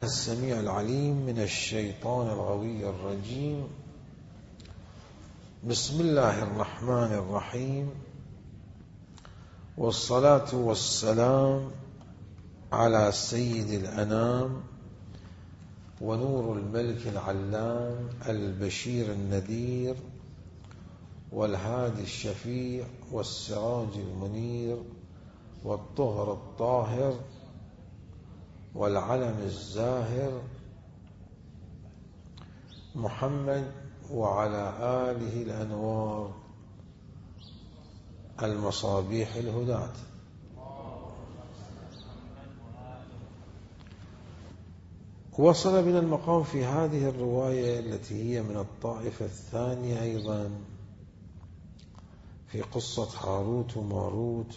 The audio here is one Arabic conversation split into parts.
السميع العليم من الشيطان الغوي الرجيم. بسم الله الرحمن الرحيم، والصلاة والسلام على سيد الأنام ونور الملك العلام البشير النذير والهادي الشفيع والسراج المنير والطهر الطاهر والعلم الزاهر محمد وعلى آله الأنوار المصابيح الهداة. وصل بنا المقام في هذه الرواية التي هي من الطائفة الثانية أيضا في قصة هاروت وماروت.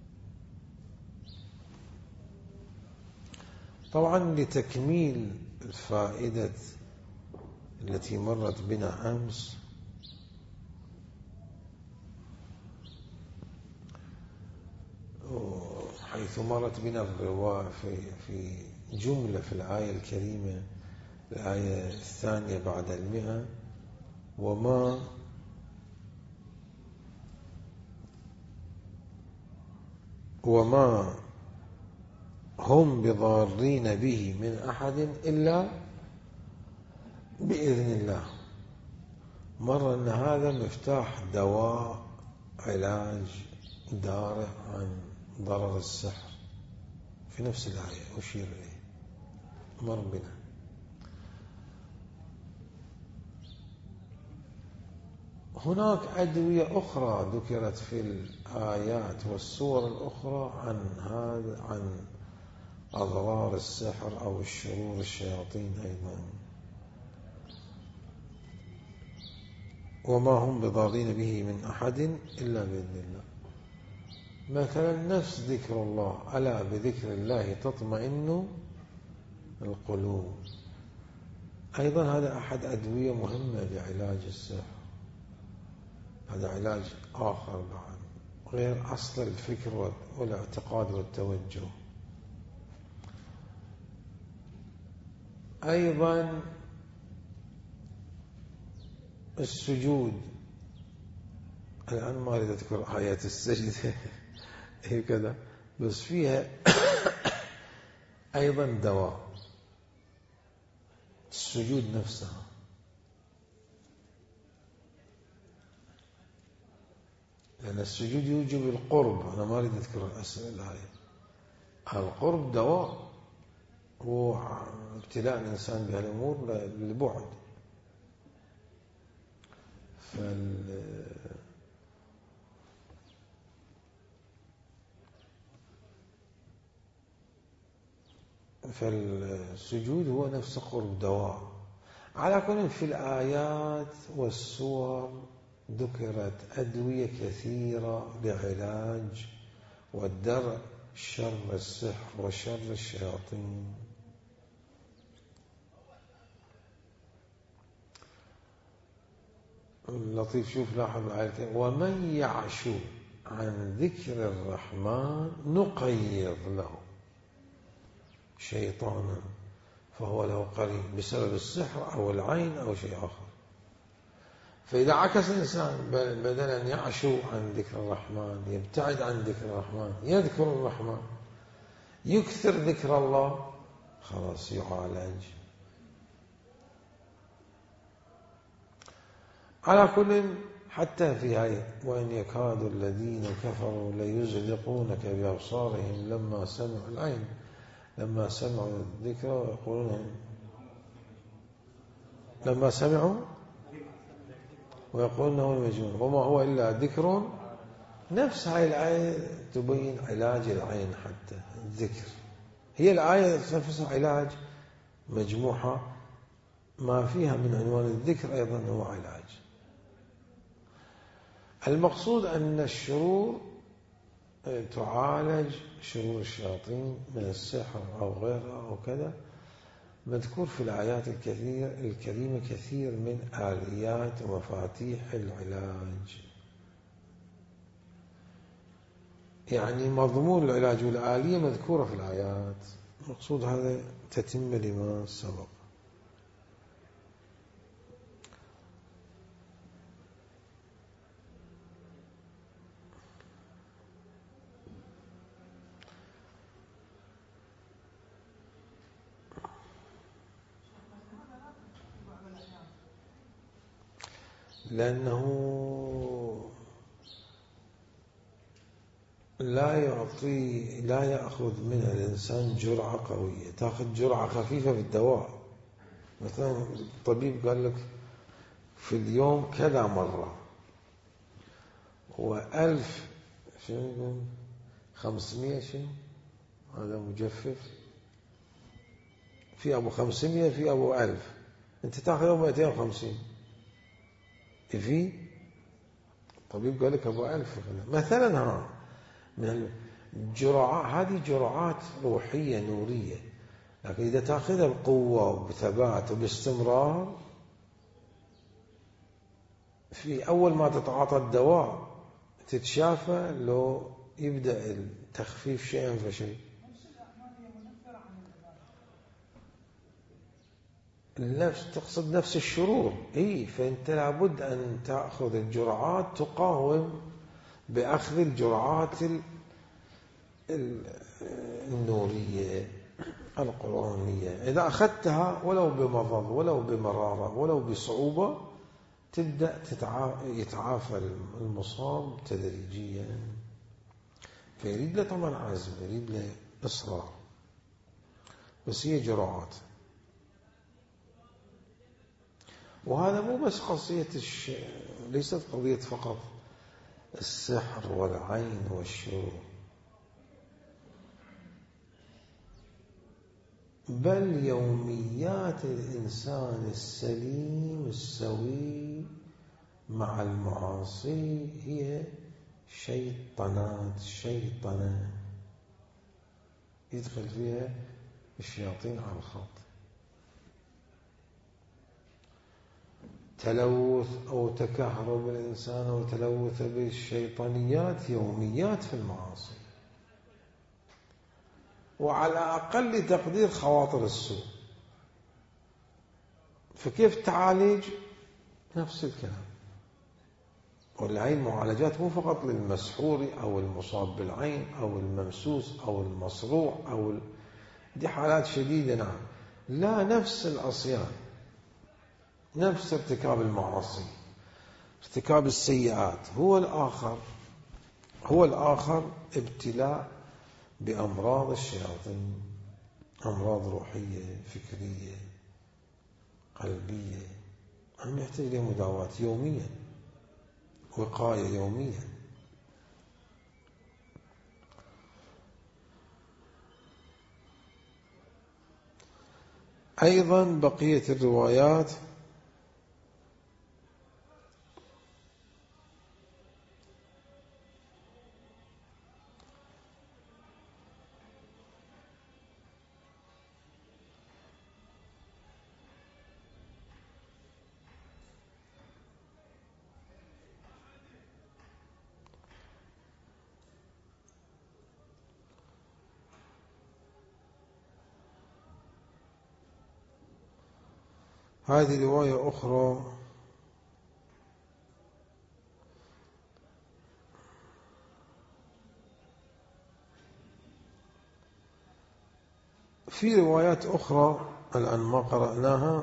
طبعا لتكميل الفائدة التي مرت بنا أمس، حيث مرت بنا الرواية في جملة في الآية الكريمة، الآية الثانية بعد 100: وما هم بضارين به من أحد إلا بإذن الله. مر أن هذا مفتاح دواء علاج دارع عن ضرر السحر في نفس الآية أشير إليه، مر بنا. هناك أدوية أخرى ذكرت في الآيات والسور الأخرى عن أضرار السحر أو الشرور الشياطين أيضا. وما هم بضارين به من أحد إلا بإذن الله. مثلا نفس ذكر الله، ألا بذكر الله تطمئن القلوب، أيضا هذا أحد أدوية مهمة لعلاج السحر. هذا علاج آخر بعد غير أصل الفكر والاعتقاد والتوجه. أيضا السجود، الآن ما أريد أذكر آيات السجدة هي كذا، بس فيها أيضا دواء السجود نفسها. لأن السجود يوجب القرب، أنا ما أريد أذكر الآية. القرب دواء، هو ابتلاء الإنسان بهالأمور للبعد. فالسجود هو نفس قرب دواء. على كل، في الآيات والسور ذكرت أدوية كثيرة لعلاج والدرء شر السحر وشر الشياطين. لطيف، شوف لاحظ الآيتين: ومن يعش عن ذكر الرحمن نقيض له شيطانا فهو له قرين، بسبب السحر أو العين أو شيء آخر. فإذا عكس الإنسان، بدل أن يعشو عن ذكر الرحمن يبتعد عن ذكر الرحمن، يذكر الرحمن، يكثر ذكر الله، خلاص يعالج. على كل، حتى في آية: وإن يكاد الذين كفروا ليزلقونك بأبصارهم لما سمعوا العين، لما سمعوا الذكر ويقولون، لما سمعوا ويقولون هو المجنون وما هو إلا ذكر. نفس هاي الآية تبين علاج العين، حتى الذكر هي الآية نفسها علاج مجموعة، ما فيها من عنوان الذكر أيضا هو علاج. المقصود أن الشرور تعالج، شرور الشياطين من السحر أو غيرها أو كذا، مذكور في الآيات الكريمة كثير من آليات ومفاتيح العلاج. يعني مضمون العلاج والآلية مذكورة في الآيات، المقصود هذا تتم لما سبق. لأنه لا يأخذ منها الإنسان جرعة قوية، تأخذ جرعة خفيفة في الدواء. مثلا الطبيب قال لك في اليوم كذا مرة، وألف شنو يقول 500 شنو هذا مجفف، في أبو 500 في أبو 1000، أنت تأخذ أبو 250. في الطبيب قال لك أبو 1000 مثلا. من الجرعات هذه جرعات روحية نورية، لكن إذا تأخذها بقوة وبثبات وباستمرار، في أول ما تتعاطى الدواء تتشافى لو يبدأ التخفيف شيئا فشيء. النفس تقصد نفس الشرور، فأنت لابد أن تأخذ الجرعات تقاوم بأخذ الجرعات النورية القرآنية. إذا أخذتها ولو بمضض ولو بمرارة ولو بصعوبة، تبدأ يتعافى المصاب تدريجيا. فيريد له طبعا عزم، يريد له إصرار، بس هي جرعات. وهذا مو بس قضية ليست قضية فقط السحر والعين والشرور، بل يوميات الإنسان السليم السوي مع المعاصي هي شيطنة يدخل فيها الشياطين على الخط. تلوث أو تكهرب الإنسان وتلوث بالشيطانيات يوميات في المعاصي، وعلى أقل تقدير خواطر السوء. فكيف تعالج؟ نفس الكلام. والعين معالجات مو فقط للمسحور أو المصاب بالعين أو الممسوس أو المصروع دي حالات شديدة، نعم. لا، نفس العصيان، نفس ارتكاب المعاصي، ارتكاب السيئات، هو الآخر ابتلاء بأمراض الشياطين، أمراض روحية فكرية قلبية، هم يحتاج لمداواة يوميا، وقاية يوميا. أيضا بقية الروايات هذه رواية أخرى في روايات أخرى الآن ما قرأناها.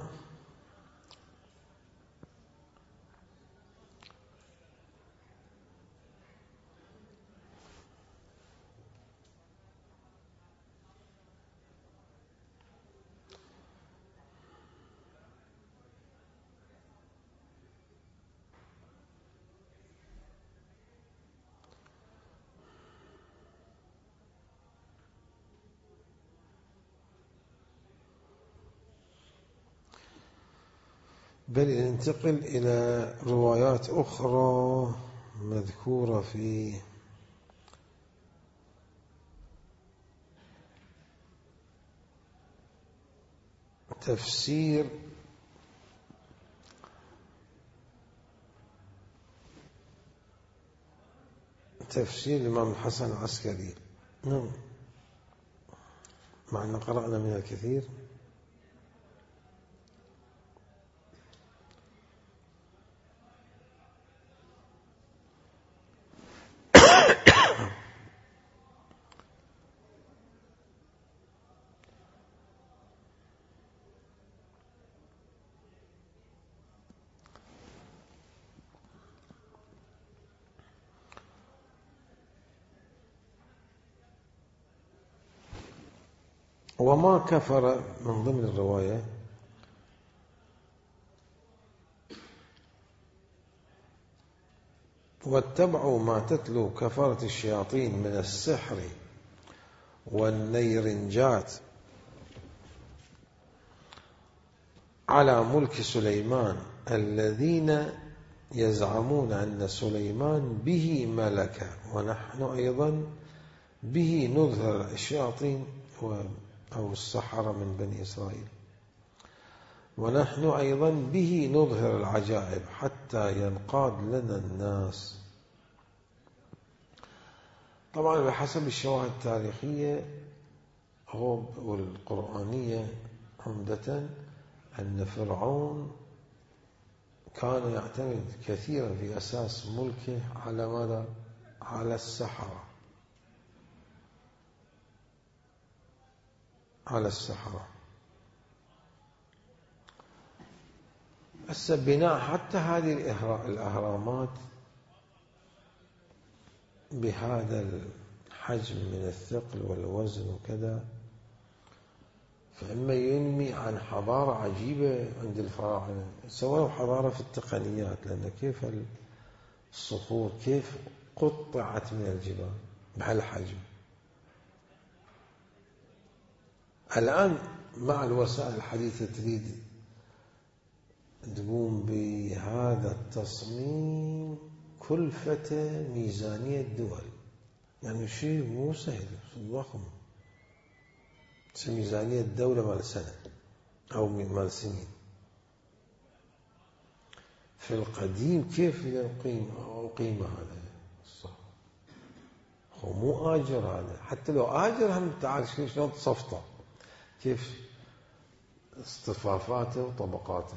بل ننتقل إلى روايات أخرى مذكورة في تفسير الإمام الحسن العسكري. مع أن قرأنا من الكثير. وما كفر من ضمن الرواية واتبعوا ما تتلو كفرة الشياطين من السحر والنيرنجات على ملك سليمان الذين يزعمون أن سليمان به ملك ونحن أيضا به نظهر الشياطين أو السحرة من بني إسرائيل، ونحن أيضا به نظهر العجائب حتى ينقاد لنا الناس. طبعا بحسب الشواهد التاريخية والقرآنية عمدة أن فرعون كان يعتمد كثيرا في أساس ملكه على ماذا؟ على السحرة، على السحرة. بناء حتى هذه الأهرامات بهذا الحجم من الثقل والوزن وكذا، فإما ينمي عن حضارة عجيبة عند الفراعنة، سواء حضارة في التقنيات، لأن كيف الصخور كيف قطعت من الجبال بهالحجم. الآن مع الوسائل الحديثة تريد تقوم بهذا التصميم كلفة ميزانية دول، يعني شيء مو سهل، ضخم، ميزانية الدولة مال سنة أو مال سنين. في القديم كيف أقيم هذا الصح؟ هو مو آجر هذا، حتى لو آجر هم تعال شلون تصفطه، كيف اصطفافاته وطبقاته.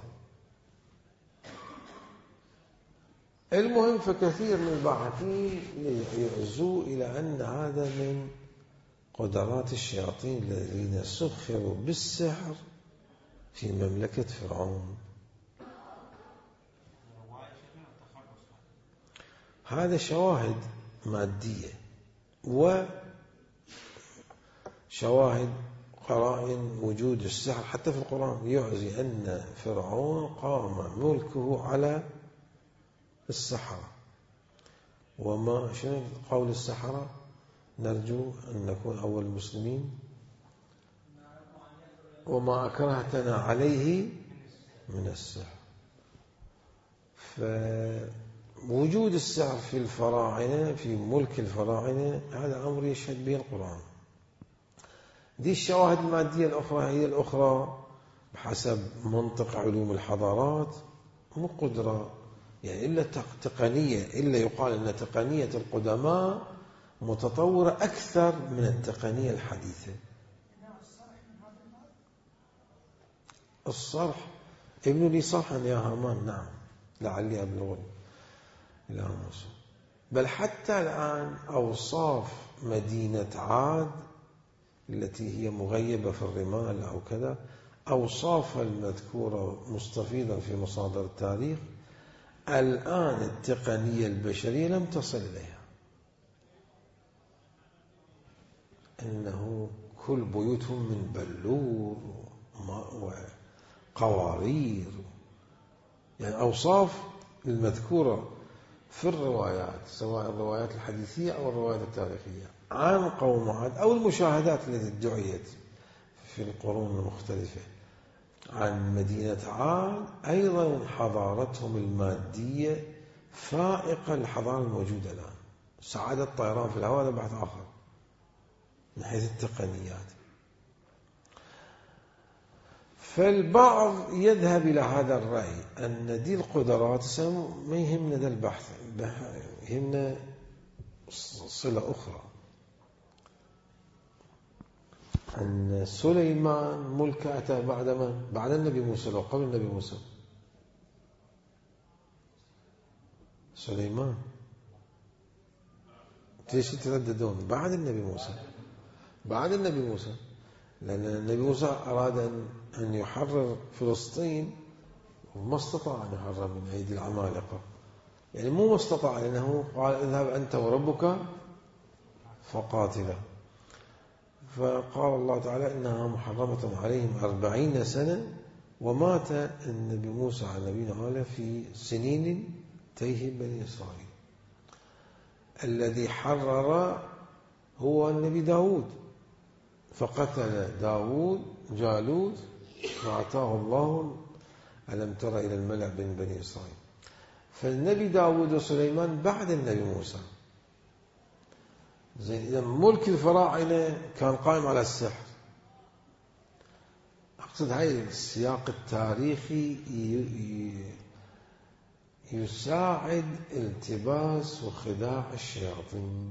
المهم فكثير من الباحثين يعزوا إلى أن هذا من قدرات الشياطين الذين سخروا بالسحر في مملكة فرعون. هذا شواهد مادية وشواهد قرائن وجود السحر حتى في القرآن يعزي أن فرعون قام ملكه على السحرة. وما شنو قول السحرة؟ نرجو أن نكون أول المسلمين وما أكرهتنا عليه من السحر. فوجود السحر في الفراعنة في ملك الفراعنة هذا أمر يشهد به القرآن. دي الشواهد المادية الأخرى هي الأخرى بحسب منطق علوم الحضارات مو قدرة، يعني إلا تقنية، إلا يقال أن تقنية القدماء متطورة أكثر من التقنية الحديثة. الصرح ابن لي صرحا يا هامان، نعم لعلي أبلغ إلى موسى. بل حتى الآن أوصاف مدينة عاد التي هي مغيبة في الرمال أو كذا، أوصافها المذكورة مستفيضة في مصادر التاريخ، الآن التقنية البشرية لم تصل إليها. إنه كل بيوتهم من بلور وقوارير، يعني أوصاف المذكورة في الروايات سواء الروايات الحديثية أو الروايات التاريخية عن قوم عاد أو المشاهدات التي ادعيت في القرون المختلفة عن مدينة عاد، أيضا حضارتهم المادية فائقة للحضارة الموجودة الآن. سعادة الطيران في الهواء هذا بحث آخر من حيث التقنيات. فالبعض يذهب إلى هذا الرأي أن دي القدرات ما يهمنا ذا البحث، يهمنا صلة أخرى. أن سليمان ملك أتى بعد من؟ بعد النبي موسى أو قبل النبي موسى؟ سليمان. ليش يترددون؟ بعد النبي موسى، بعد النبي موسى، لأن النبي موسى أراد أن يحرر فلسطين وما استطاع أن يحرر من أيدي العمالقة، يعني مو ما استطاع، لأنه قال اذهب أنت وربك فقاتلا، فقال الله تعالى إنها محرمة عليهم 40 سنة، ومات النبي موسى على نبينا عليه في سنين تيه بني إسرائيل. الذي حرر هو النبي داود، فقتل داود جالوت وأعطاه الله ألم تر إلى الملأ من بني إسرائيل. فالنبي داود وسليمان بعد النبي موسى. زين، إذا ملك الفراعنة كان قائم على السحر. أقصد هاي السياق التاريخي يساعد التباس وخداع الشياطين.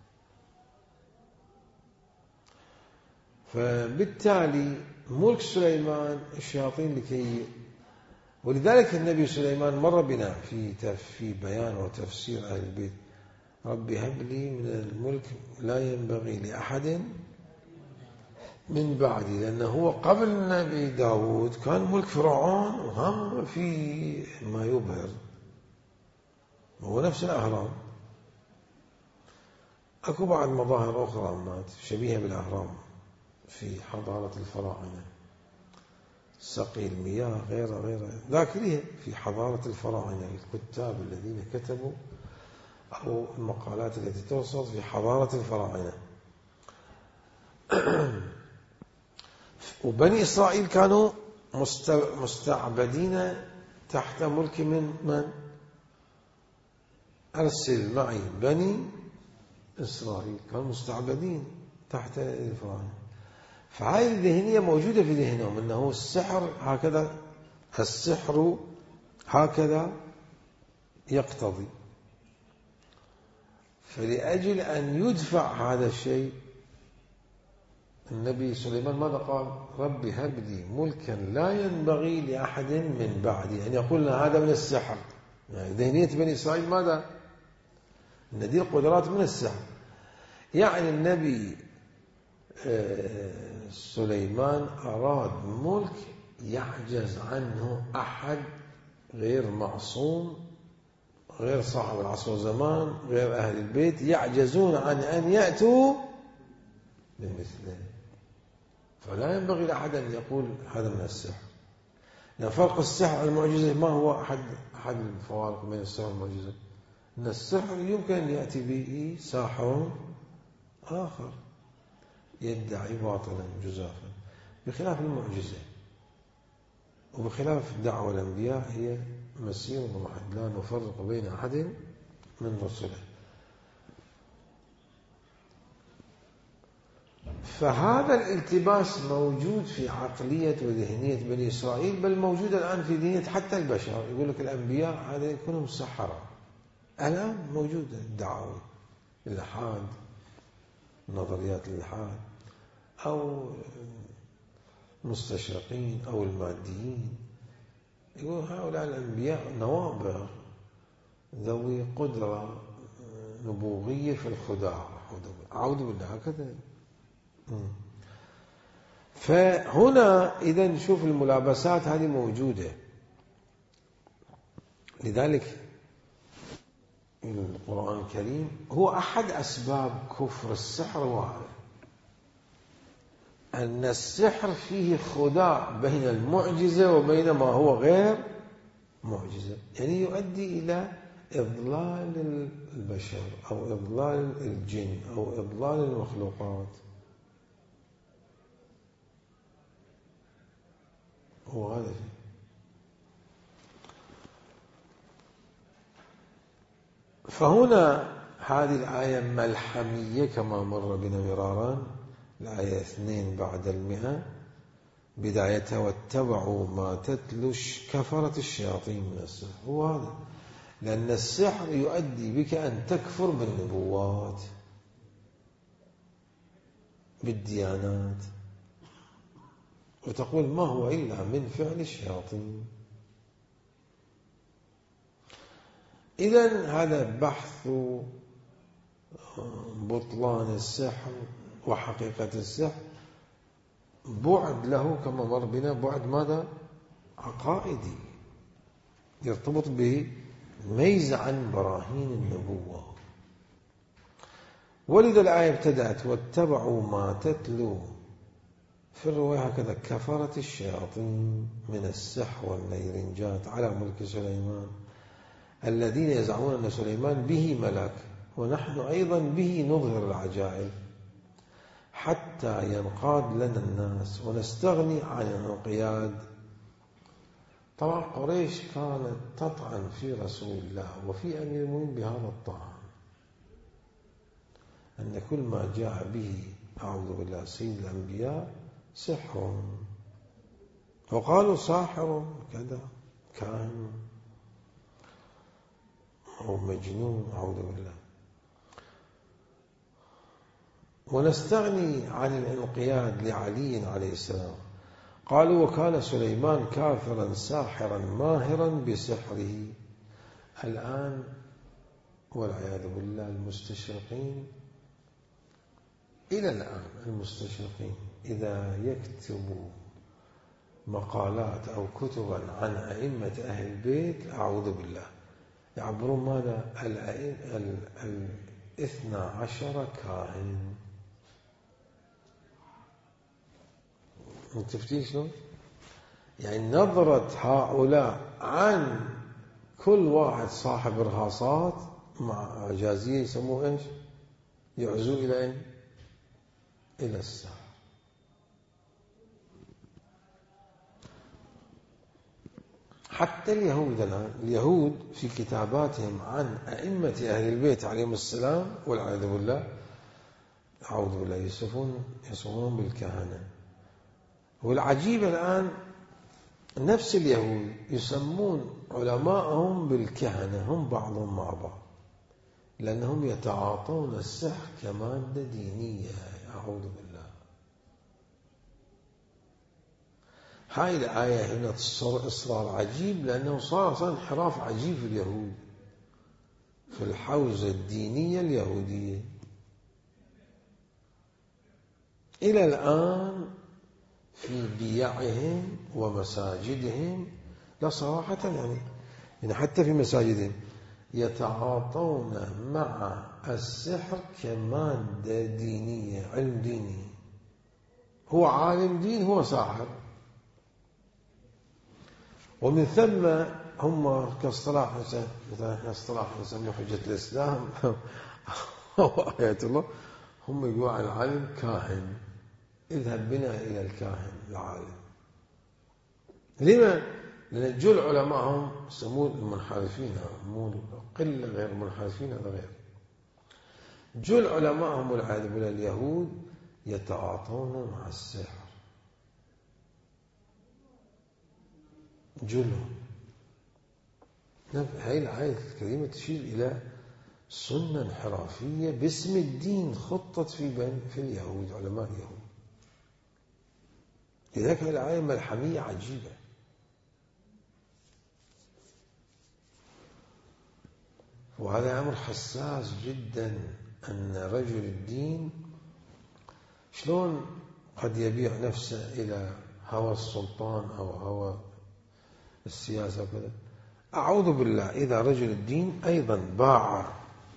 فبالتالي ملك سليمان الشياطين ولذلك النبي سليمان مر بنا في بيان وتفسير أهل البيت: ربي هب لي من الملك لا ينبغي لأحد من بعدي، لأنه هو قبل النبي داود كان ملك فرعون وهم في ما يبهر، هو نفس الأهرام. أكو بعض مظاهر أخرى شبيهة بالأهرام في حضارة الفراعنة، سقي المياه غير ذاكريها في حضارة الفراعنة، الكتاب الذين كتبوا أو المقالات التي توصل في حضارة الفراعنة. وبني إسرائيل كانوا مستعبدين تحت ملك من؟ أرسل معي بني إسرائيل، كانوا مستعبدين تحت الفراعنة. فهذه الذهنية موجودة في ذهنهم، أنه السحر هكذا، السحر هكذا يقتضي. فلأجل أن يدفع هذا الشيء النبي سليمان ماذا قال؟ ربي هب لي ملكا لا ينبغي لأحد من بعدي، يعني يقول هذا من السحر. يعني ذهنية بني إسرائيل ماذا؟ أن دي القدرات من السحر. يعني النبي سليمان أراد ملك يعجز عنه أحد، غير معصوم، غير صاحب العصر والزمان، غير أهل البيت، يعجزون عن أن يأتوا بمثله. فلا ينبغي لأحد أن يقول هذا من السحر. لأن فرق السحر والمعجزة ما هو أحد الفوارق بين السحر والمعجزة؟ أن السحر يمكن أن يأتي به ساحر آخر يدعي باطلا جزافا، بخلاف المعجزة. وبخلاف دعوة الأنبياء هي مسير واحد، لا نفرق بين أحد من رسله. فهذا الالتباس موجود في عقلية وذهنية بني إسرائيل، بل موجود الآن في ذهنية حتى البشر. يقول لك الأنبياء هذا يكونوا سحرة، الآن موجودة الدعاوى الإلحاد، نظريات الإلحاد، أو المستشرقين أو الماديين، يقول هؤلاء الأنبياء نوابغ ذوي قدرة نبوغية في الخداع، أعوذ بالله، هكذا. فهنا إذا نشوف الملابسات هذه موجودة. لذلك القرآن الكريم هو أحد أسباب كفر السحر، وهذا أن السحر فيه خداع بين المعجزة وبين ما هو غير معجزة، يعني يؤدي إلى إضلال البشر أو إضلال الجن أو إضلال المخلوقات. هو هذا الشيء. فهنا هذه الآية ملحمية كما مر بنا مرارا، الآية 2 بعد 100 بدايتها: واتبعوا ما تتلو كفرة الشياطين من السحر. هو هذا، لأن السحر يؤدي بك أن تكفر بالنبوات، بالديانات، وتقول ما هو إلا من فعل الشياطين. إذن هذا بحث بطلان السحر وحقيقة السحر بعد له كما مر بنا، بعد ماذا؟ عقائدي، يرتبط به ميز عن براهين النبوة. ولذا الآية ابتدأت واتبعوا ما تتلو، في الرواية هكذا كفرت الشياطين من السحر والنيرنجات على ملك سليمان الذين يزعمون أن سليمان به ملك ونحن أيضا به نظهر العجائب حتى ينقاد لنا الناس ونستغني عن الانقياد. طبعا قريش كانت تطعن في رسول الله وفي أمير المؤمنين بهذا الطعن، أن كل ما جاء به أعوذ بالله سيد الأنبياء سحر، وقالوا ساحر كذا كاهن أو مجنون أعوذ بالله. ونستغني عن الانقياد لعلي عليه السلام. قالوا وكان سليمان كافرا ساحرا ماهرا بسحره. الآن والعياذ بالله المستشرقين إلى الآن المستشرقين إذا يكتبوا مقالات أو كتبا عن أئمة أهل البيت أعوذ بالله يعبرون ماذا؟ 12 كاهن. متفتين شلون؟ يعني نظرة هؤلاء عن كل واحد صاحب رهاصات مع إعجازية يسموه إيش؟ يعزو إلى أين؟ إلى السحر. حتى اليهود الآن، اليهود في كتاباتهم عن أئمة أهل البيت عليهم السلام والعياذ بالله أعوذ بالله يصفون بالكهنة. والعجيب الآن نفس اليهود يسمون علماءهم بالكهنة، هم بعضهم مع بعض، لأنهم يتعاطون السحر كمادة دينية أعوذ بالله. هاي الآية هنا إصرار عجيب، لأنه صار انحراف عجيب في اليهود في الحوزة الدينية اليهودية. إلى الآن في بيعهم ومساجدهم لا صراحة يعني حتى في مساجدهم يتعاطون مع السحر كمادة دينية، علم ديني. هو عالم دين، هو ساحر. ومن ثم هم كاصطلاح مثلا اصطلاح نسميه حجة الإسلام أو آيات الله، هم يقولوا عن العالم كاهن، اذهب بنا إلى الكاهن العالم. لما؟ لأن جل علماءهم يسمون المنحرفين، مو قلة غير المنحرفين، هذا غير. جل علماءهم والعياذ بالله اليهود يتعاطون مع السحر، جلهم. هذه الآية الكريمة تشير إلى سنة انحرافية باسم الدين خطت في اليهود، علماء اليهود. لذلك الآية ملحمية عجيبة. وهذا أمر حساس جدا، أن رجل الدين شلون قد يبيع نفسه إلى هوى السلطان أو هوى السياسة وكذا. أعوذ بالله، إذا رجل الدين أيضا باع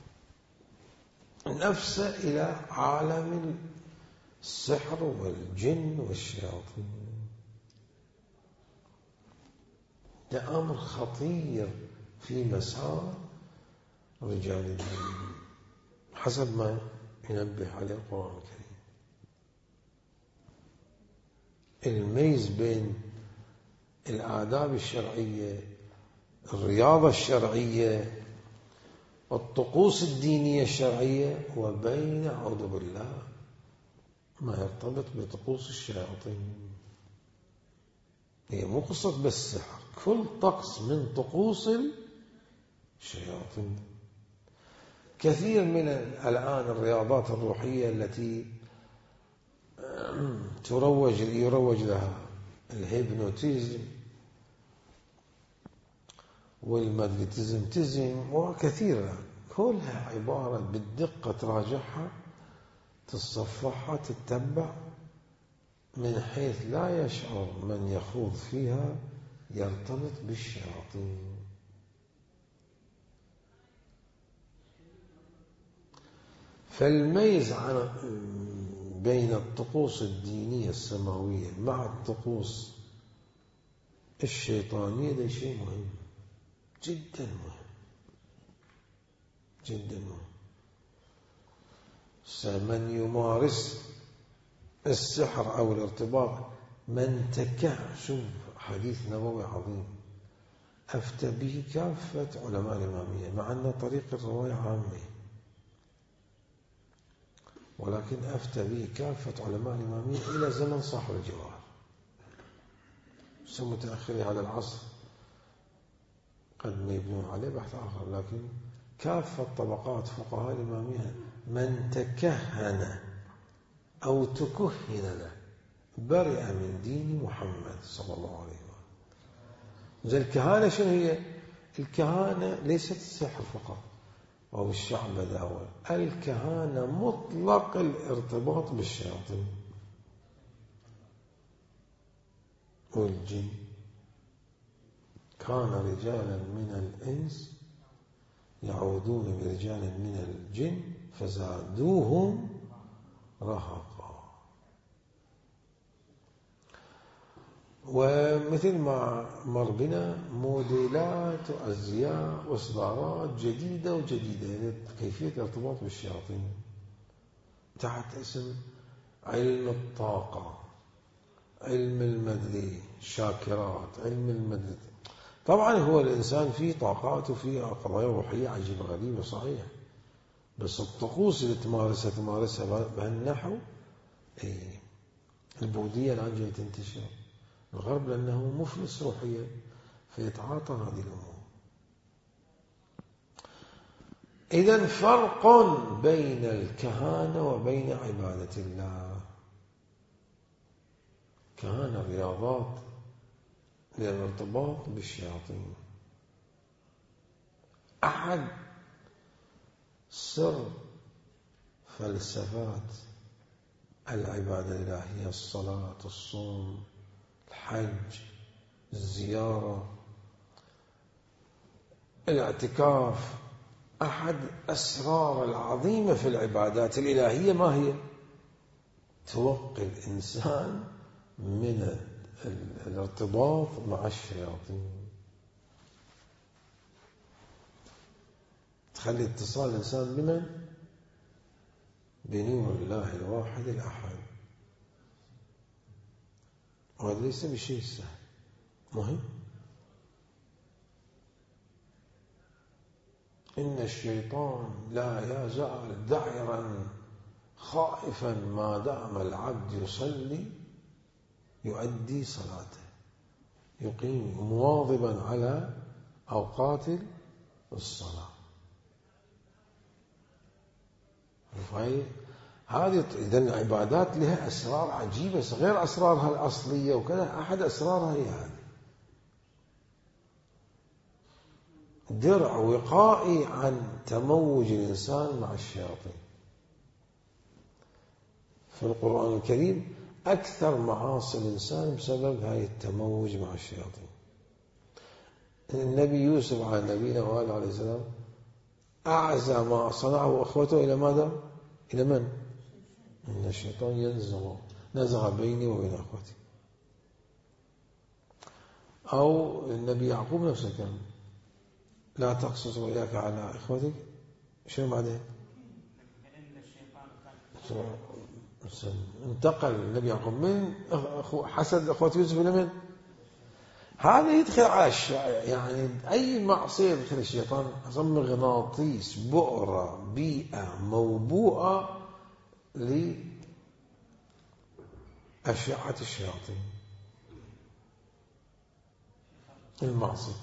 نفسه إلى عالم السحر والجن والشياطين. ده أمر خطير في مسار رجال الدين حسب ما ينبه عليه القرآن الكريم. الميز بين الآداب الشرعية، الرياضة الشرعية، الطقوس الدينية الشرعية، وبين أعوذ بالله ما يرتبط بطقوس الشياطين. هي مو قصة بس سحر، كل طقس من طقوس الشياطين. كثير من الآن الرياضات الروحية التي يروج لها الهيبنوتيزم والماجنتيزم وكثيرة، كلها عبارة بالدقة تراجعها تتصفحها تتبع، من حيث لا يشعر من يخوض فيها يرتبط بالشياطين. فالميز بين الطقوس الدينية السماوية مع الطقوس الشيطانية ده شيء مهم جدا، مهم جدا مهم. من يمارس السحر أو الارتباط من تكه، شوف حديث نبوي عظيم، أفتى به كافة علماء الإمامية، مع أن طريق الرواية عامة، ولكن أفتى به كافة علماء الإمامية إلى زمن صاحب الجواهر، ثم متأخري هذا العصر قد ما يبنون عليه بحث آخر، لكن كافة طبقات فقهاء الإمامية من تكهن أو تكهن له برئ من دين محمد صلى الله عليه وسلم. الكهانة شنو هي؟ الكهانة ليست السحر فقط أو الشعبذة، الكهانة مطلق الارتباط بالشياطين والجن. كان رجالا من الإنس يعوذون برجال من الجن فزادوهم رهقا. ومثل ما مر بنا موديلات وأزياء وإصدارات جديدة وجديدة كيفية الارتباط بالشياطين تحت اسم علم الطاقة، علم المدري، شاكرات، علم المدري. طبعا هو الإنسان فيه طاقات وفيه قضايا روحية عجيبة غريبة صحيح، بس الطقوس اللي تمارسها بهالنحو البوذية الآن جاية تنتشر، الغرب لأنه مفلس روحيا فيتعاطى هذه الأمور. إذن فرق بين الكهانة وبين عبادة الله. كهانة رياضات للارتباط بالشياطين. أحد سر فلسفات العبادة الإلهية الصلاة، الصوم، الحج، الزيارة، الاعتكاف، أحد أسرار العظيمة في العبادات الإلهية ما هي؟ توقي الإنسان من الارتباط مع الشياطين، تخلي اتصال الإنسان بمن؟ بنور الله الواحد الأحد. وهذا ليس بشيء سهل، مهم. إن الشيطان لا يزال دعيرا خائفا ما دام العبد يصلي يؤدي صلاته، يقيم مواظبا على أوقات الصلاة. هذه إذن العبادات لها أسرار عجيبة غير أسرارها الأصلية وكذا. أحد أسرارها هي هذه، درع وقائي عن تموج الإنسان مع الشياطين. في القرآن الكريم أكثر معاصي الإنسان بسبب هاي التموج مع الشياطين. النبي يوسف على نبينا وآله عليه السلام أعزى ما صنعه أخوته إلى ماذا؟ إلى من؟ إن الشيطان نزغ بيني وبين أخوتي. أو النبي يعقوب نفسه الكلام، لا تقصص رؤياك على إخوتك. شنو بعدين؟ انتقل النبي يعقوب من حسد أخوة يوسف إلى من؟ هذا يدخل على يعني أي معصية يدخل الشيطان مغناطيس، بؤرة، بيئة موبوءة لأشعة الشياطين المعصية.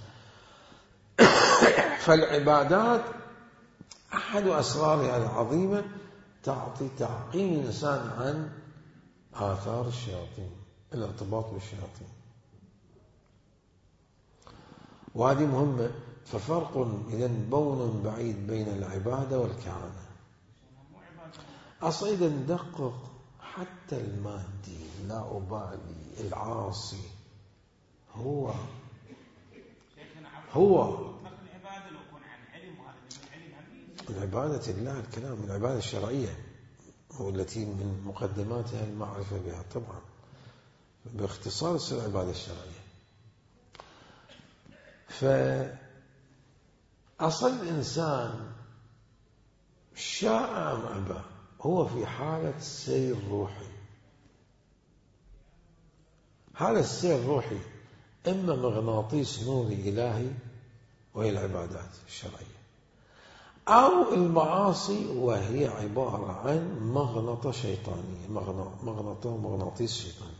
فالعبادات أحد أسرارها العظيمة تعطي تعقيم الإنسان عن آثار الشياطين، الارتباط بالشياطين. وهذه مهمة. ففرق إذن بون بعيد بين العبادة والكهانة. أصلا إذا ندقق حتى المادي لا أبالي العاصي هو العبادة لله. الكلام العبادة الشرعية والتي من مقدماتها المعرفة بها طبعا، باختصار تصير العبادة الشرعية. فأصل الإنسان شاء أم أبى هو في حالة سير روحي. هذا السير الروحي إما مغناطيس نوري إلهي وهي العبادات الشرعية، أو المعاصي وهي عبارة عن مغنطة شيطانية، مغنطة ومغناطيس شيطاني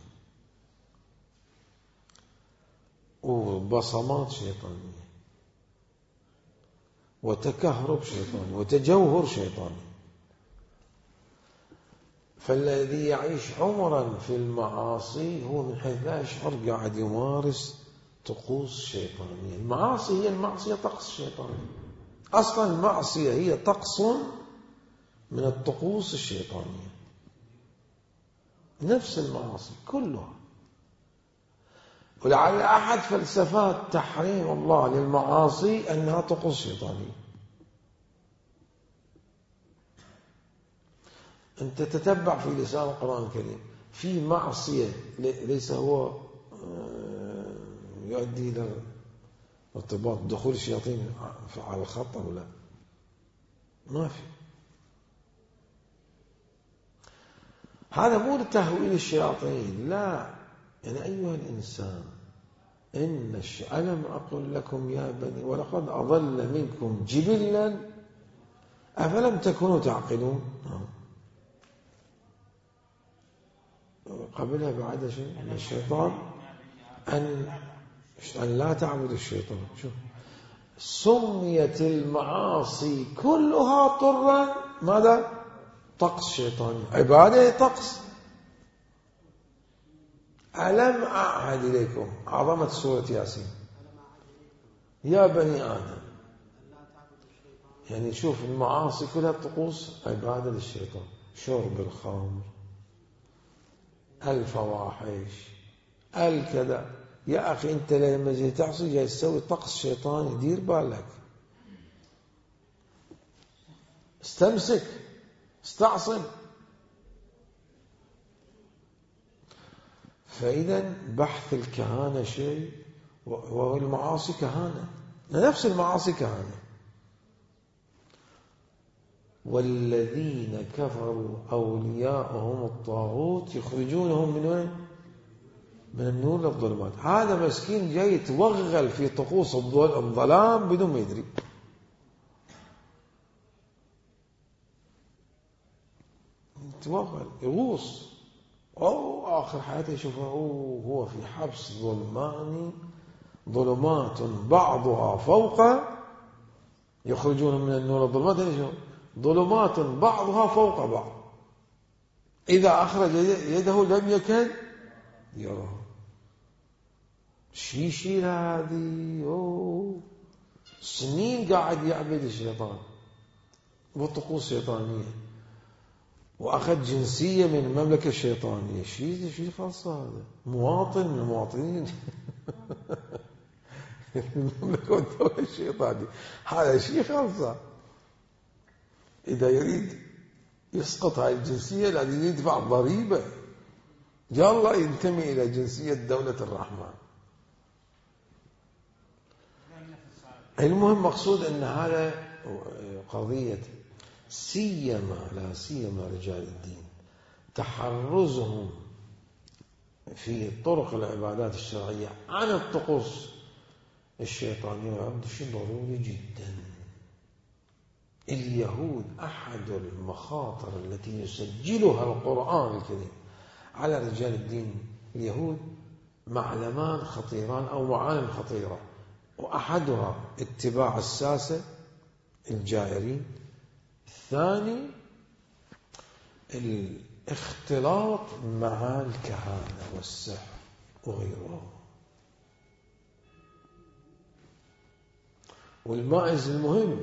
وبصمات شيطانية وتكهرب شيطاني وتجوهر شيطاني. فالذي يعيش عمرا في المعاصي هو من حيث لا يشعر قاعد يمارس طقوس شيطانية. المعاصي هي المعصية طقس شيطاني. أصلا المعصية هي طقس من الطقوس الشيطانية، نفس المعاصي كلها. ولعل أحد فلسفات تحريم الله للمعاصي أنها طقوس شيطانية. أنت تتبع في لسان القرآن الكريم في معصية ليس هو يؤدي إلى ارتباط دخول الشياطين على الخط أو لا؟ ما في. هذا مو لتهويل الشياطين، لا. يعني أيها الإنسان ألم أقل لكم يا بني ولقد أضل منكم جبلا أفلم تكونوا تعقلون. قبلها بعد شيء من الشيطان أن لا تعبدوا الشيطان. شوف، سميت المعاصي كلها طرا ماذا؟ طقس شيطاني. عبادة طقس. ألم أعهد إليكم، عظمة سورة ياسين، يا بني آدم. يعني شوف المعاصي كلها طقوس عبادة للشيطان. شرب الخمر، الفواحش، الكذا. يا أخي أنت لما جاي تعصي جاي تسوي طقس شيطاني، دير بالك، استمسك، استعصم. فإذا بحث الكهانة شيء والمعاصي كهانة، نفس المعاصي كهانة. والذين كفروا أولياءهم الطاغوت يخرجونهم من وين؟ من النور للظلمات. هذا مسكين جاي يتوغل في طقوس الظلام بدون ما يدري. يتوغل يغوص، أو آخر حياته يشوفه هو في حبس ظلماني، ظلمات بعضها فوق، يخرجون من النور للظلمات، ظلمات بعضها فوق بعض، إذا أخرج يده لم يكن يراه. شيء هذه سنين قاعد يعبد الشيطان وطقوس شيطانية، وأخذ جنسية من المملكة الشيطانية. شيء خاص، هذا مواطن من المواطنين المملكة والدولة الشيطانية. هذا شيء خاص. إذا يريد يسقط هذه الجنسية لازم يدفع ضريبة، يلا ينتمي إلى جنسية دولة الرحمن. المهم مقصود أن هذا قضية لا سيما رجال الدين تحرزهم في طرق العبادات الشرعية عن الطقوس الشيطانية والعبد شيء ضروري جدا. اليهود أحد المخاطر التي يسجلها القرآن الكريم على رجال الدين. اليهود معلمان خطيران أو معالم خطيرة، وأحدها اتباع الساسة الجائرين، الثاني الاختلاط مع الكهانة والسحر وغيره. والماعز المهم.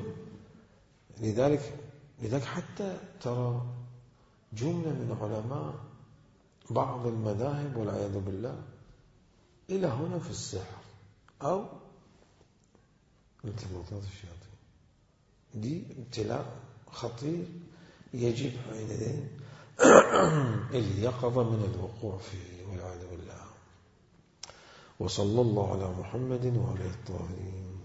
لذلك حتى ترى جملة من علماء بعض المذاهب والعياذ بالله إلى هنا في السحر أو التباطات الشياطين، دي ابتلاء خطير يجب حينئذ اليقظة من الوقوع فيه والعياذ بالله. وصلى الله على محمد وعلى الطاهرين.